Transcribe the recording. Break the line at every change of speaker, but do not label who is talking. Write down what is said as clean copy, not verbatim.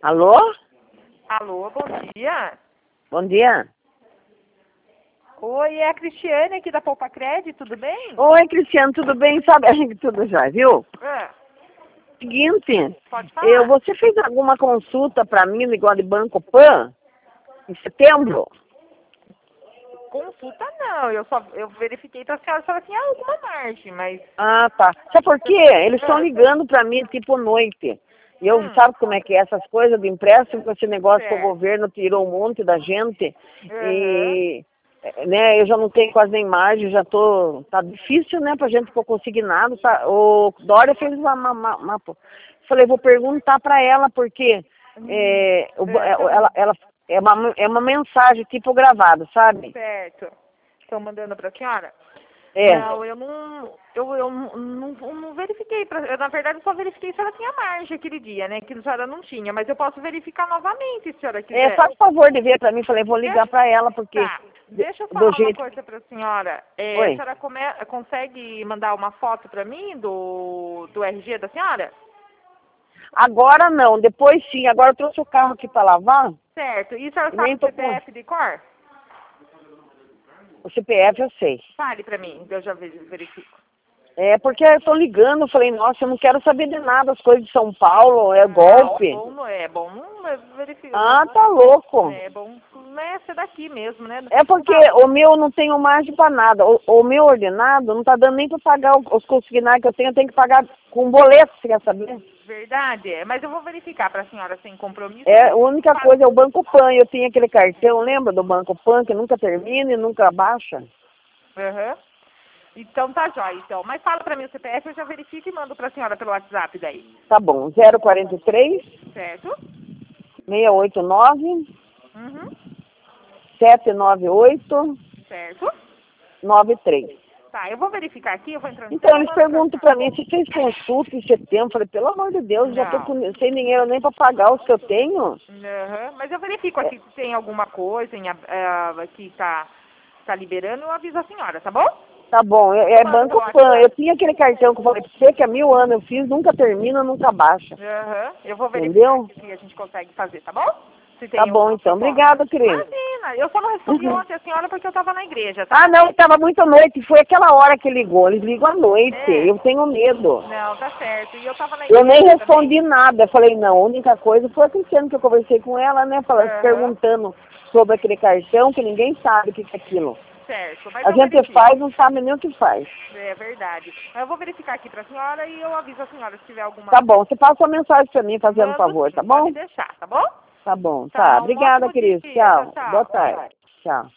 Alô?
Alô, bom dia.
Bom dia.
Oi, é a Cristiane aqui da Poupa Crédito, tudo bem?
Oi, Cristiano, tudo bem? Sabe, tudo já, viu? Seguinte,
Pode falar.
você fez alguma consulta para mim, igual de Banco Pan, em setembro?
Consulta não, eu verifiquei para a senhora se ela tinha alguma margem, mas...
Ah, tá. Sabe por quê? Eles estão ligando para mim, tipo, noite. E eu, sabe como é que é essas coisas de empréstimo, com esse negócio que o
Certo.
governo tirou um monte da gente.
Uhum.
E, né, eu já não tenho quase nem margem, já tô... Tá difícil, né, pra gente pôr consignado. Tá, o Dória fez uma falei, vou perguntar para ela, porque ela é uma mensagem tipo gravada, sabe?
Certo. Estão mandando para a senhora?
É.
Não, eu não verifiquei. Eu, na verdade, só verifiquei se ela tinha margem aquele dia, né? Que a senhora não tinha. Mas eu posso verificar novamente, se a senhora quiser.
Faz favor de ver para mim. Falei, vou ligar para ela, porque
Tá. Deixa eu
do
falar uma
jeito...
coisa para a senhora. A
Oi.
senhora consegue mandar uma foto para mim do RG da senhora?
Agora não, depois sim. Agora eu trouxe o carro aqui para lavar.
Certo. E a senhora
E
sabe
nem
o
tô
CPF de cor?
O CPF eu sei.
Fale para mim, eu já verifico.
É porque eu tô ligando, eu falei, nossa, eu não quero saber de nada, as coisas de São Paulo, é golpe.
É bom verificar.
Ah, tá louco.
É bom, né, ser daqui mesmo, né?
É porque o meu não tenho margem para nada. O meu ordenado não tá dando nem para pagar os consignados que eu tenho que pagar com boleto, você quer saber?
Verdade, mas eu vou verificar para a senhora sem compromisso.
A única coisa é o Banco Pan. Eu tinha aquele cartão, lembra do Banco Pan, que nunca termina e nunca baixa?
Uhum. Então tá jóia, então. Mas fala para mim o CPF, eu já verifico e mando para a senhora pelo WhatsApp daí.
Tá bom, 043
Certo?
689
Uhum.
798
Certo?
93.
Tá, eu vou verificar aqui, eu vou entrando.
Então eles perguntam pra mim se fez consulta em setembro. Falei, pelo amor de Deus, já tô sem dinheiro nem pra pagar os que eu tenho.
Uhum. Mas eu verifico aqui se tem alguma coisa que tá liberando, eu aviso a senhora, tá bom?
Tá bom, é Banco Pan. Eu tinha aquele cartão que eu falei pra você, que há 1000 anos eu fiz, nunca termina, nunca baixa.
Uhum. Eu vou verificar
Entendeu?
o que a gente consegue fazer, tá bom? Se tem
Tá bom, então. Obrigada, querida.
Imagina, eu só não respondi ontem a senhora porque eu tava na igreja, tá?
Ah, não, estava muito noite. Foi aquela hora que ligou. Eles ligam à noite. Eu tenho medo.
Não, tá certo. E eu tava na igreja.
Eu nem respondi nada. Eu falei, não, a única coisa foi a Cristiane que eu conversei com ela, né? Perguntando sobre aquele cartão, que ninguém sabe o que é aquilo.
Certo. Mas
A gente faz, não sabe nem o que faz.
É verdade. Eu vou verificar aqui pra senhora e eu aviso a senhora se tiver alguma...
Tá bom, você passa uma mensagem pra mim, fazendo favor, tá bom?
Pode deixar, tá bom?
Tá bom, tá. Obrigada, querida. Tchau. Boa tarde. Tchau.